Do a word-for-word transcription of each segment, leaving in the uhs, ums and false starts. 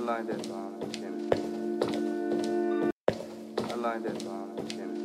like that song, Kenny. I like that song, Kenny.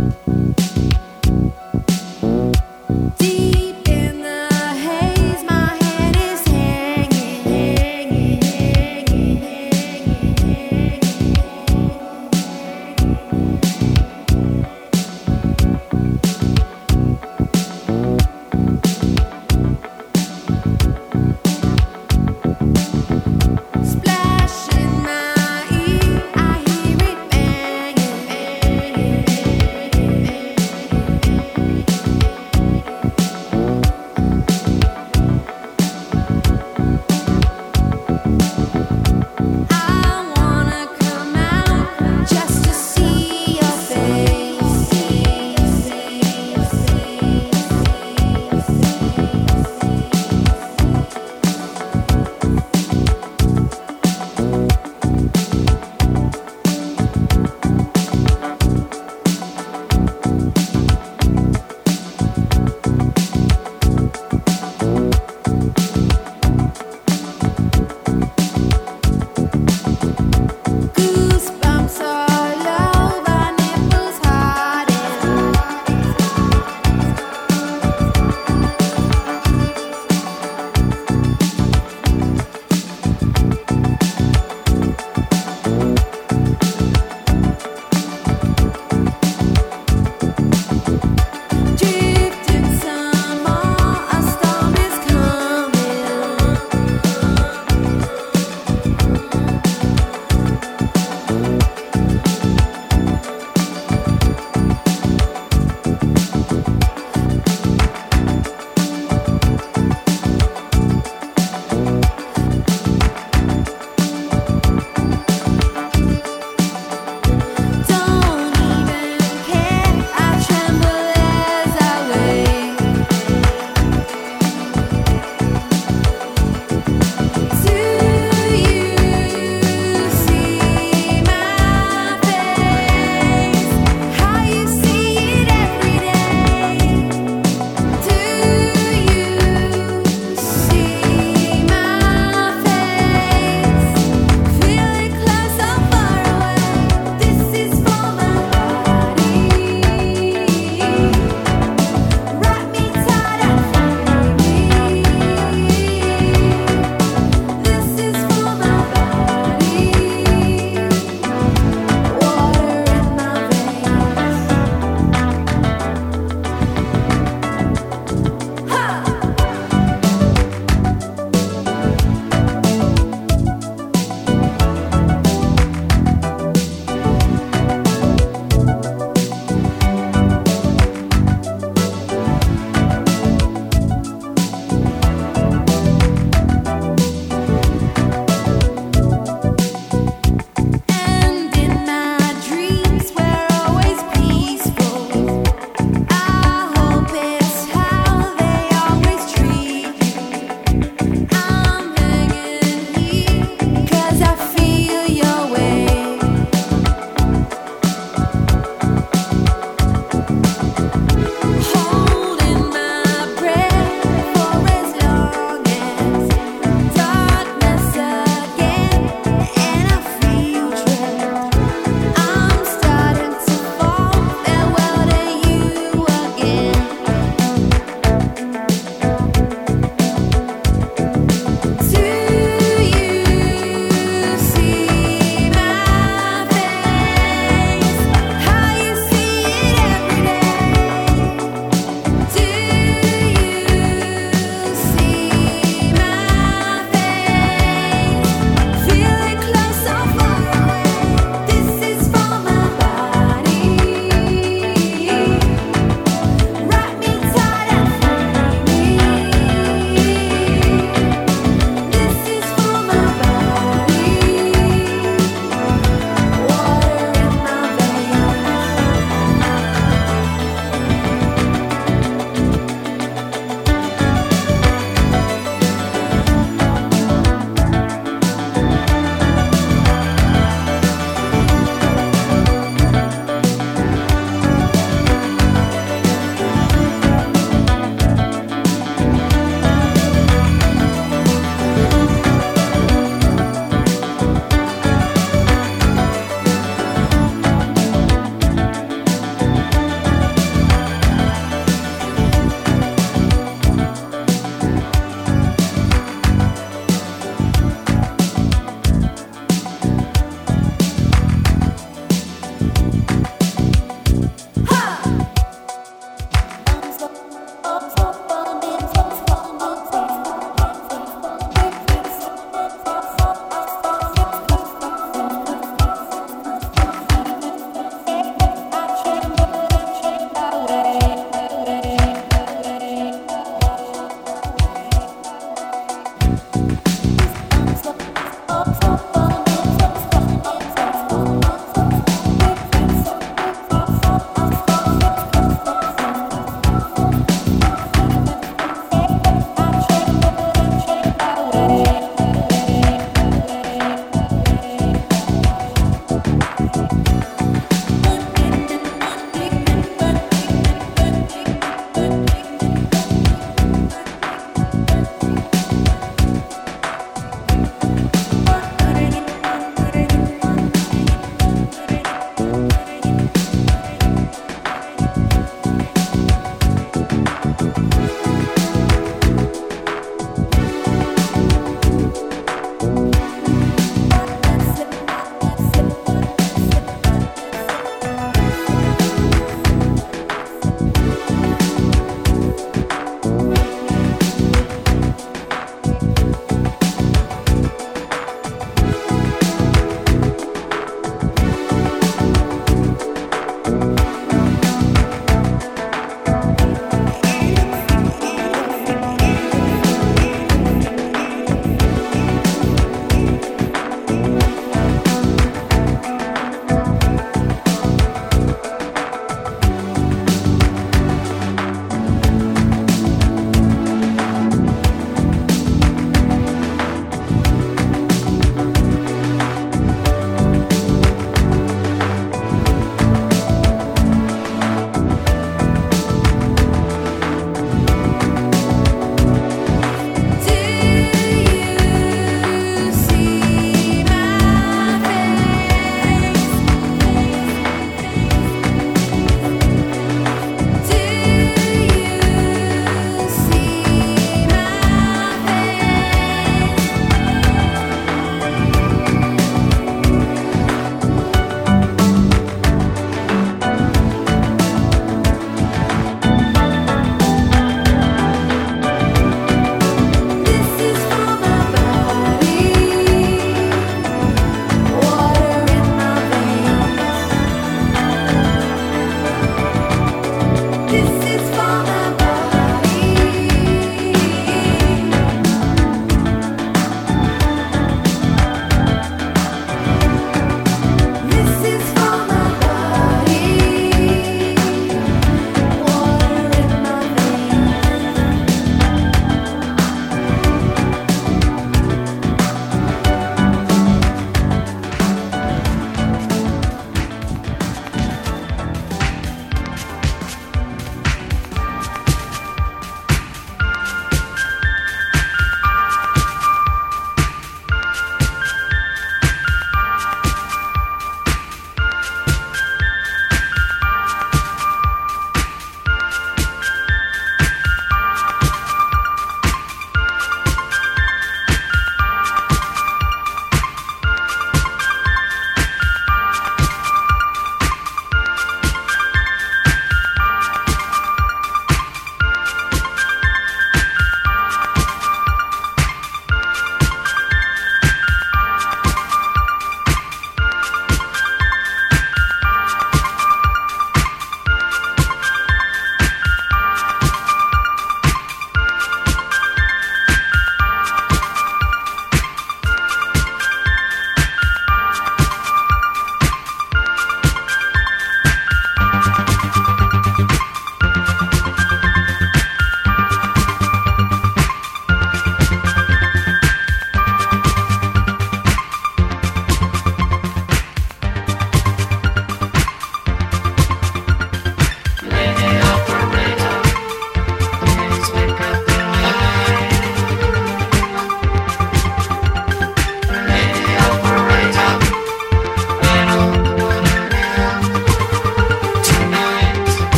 Do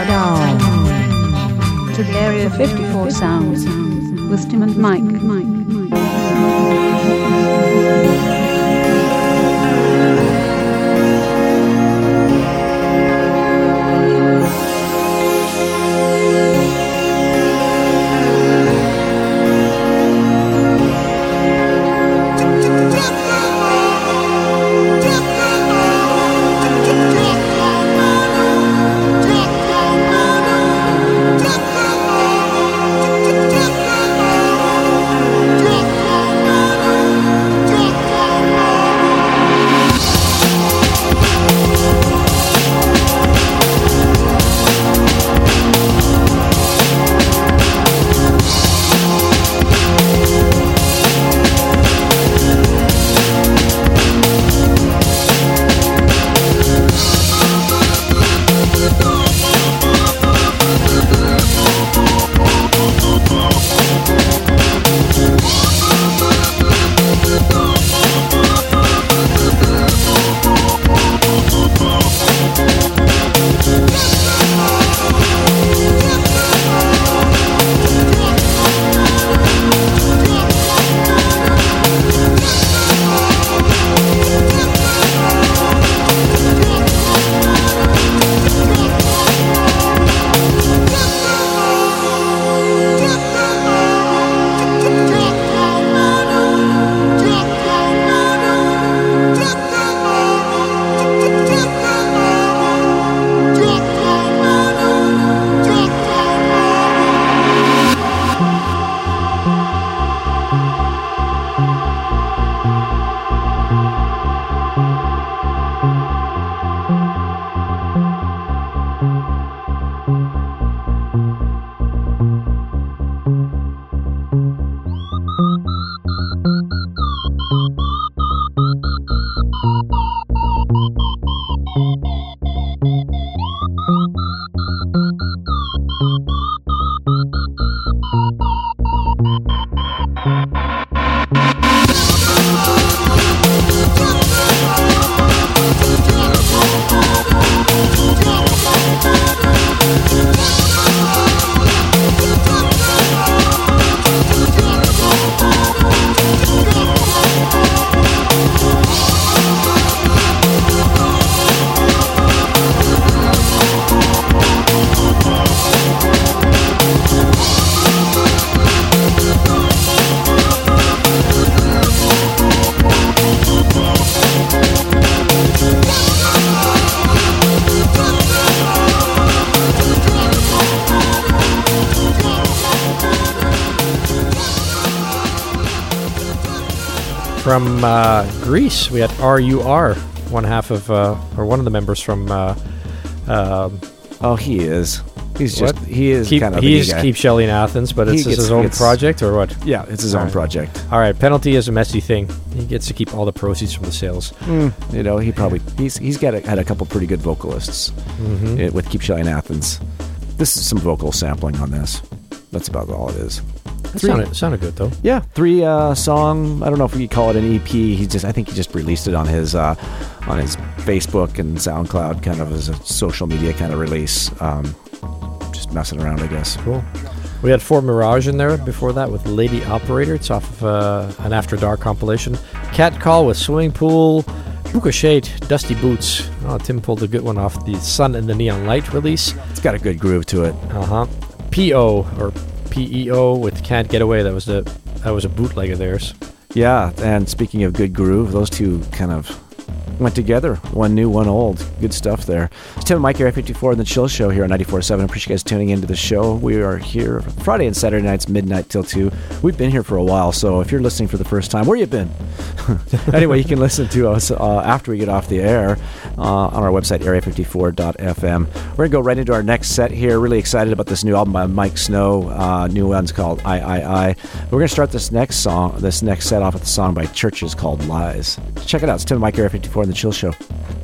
down to the Area fifty-four sounds with Tim and Mike. From uh, Greece, we had R U R, one half of, uh, or one of the members from. Uh, uh, oh, he is. He's just. What? He is keep, kind of. He's guy. Keep Shelly in Athens, but it's gets, his own gets, project, or what? Yeah, it's his all own right. project. All right, Penalty is a messy thing. He gets to keep all the proceeds from the sales. Mm, you know, he probably he's he's got a, had a couple pretty good vocalists mm-hmm. it, with Keep Shelly in Athens. This is some vocal sampling on this. That's about all it is. That sounded, sounded good though. Yeah, three uh, song. I don't know if we could call it an E P. He just, I think he just released it on his uh, on his Facebook and SoundCloud, kind of as a social media kind of release. Um, just messing around, I guess. Cool. We had Fort Mirage in there before that with Lady Operator. It's off of uh, an After Dark compilation. Cat Call with Swimming Pool. Buka Shade, Dusty Boots. Oh, Tim pulled a good one off the Sun and the Neon Light release. It's got a good groove to it. Uh huh. P O or P E O with Can't Get Away. That was the that was a bootleg of theirs. Yeah, and speaking of good groove, those two kind of went together. One new, one old. Good stuff there. It's Tim and Mike, Area fifty-four, and the Chill Show here on ninety-four point seven. I appreciate you guys tuning into the show. We are here Friday and Saturday nights, midnight till two. We've been here for a while, so if you're listening for the first time, where you been? Anyway, you can listen to us uh, after we get off the air uh, on our website, area fifty-four dot f m. We're going to go right into our next set here. Really excited about this new album by Mike Snow. Uh, new one's called I, I, I. We're going to start this next song, this next set off with a song by Churches called Lies. Check it out. It's Tim and Mike, Area fifty-four, and the Chill Show.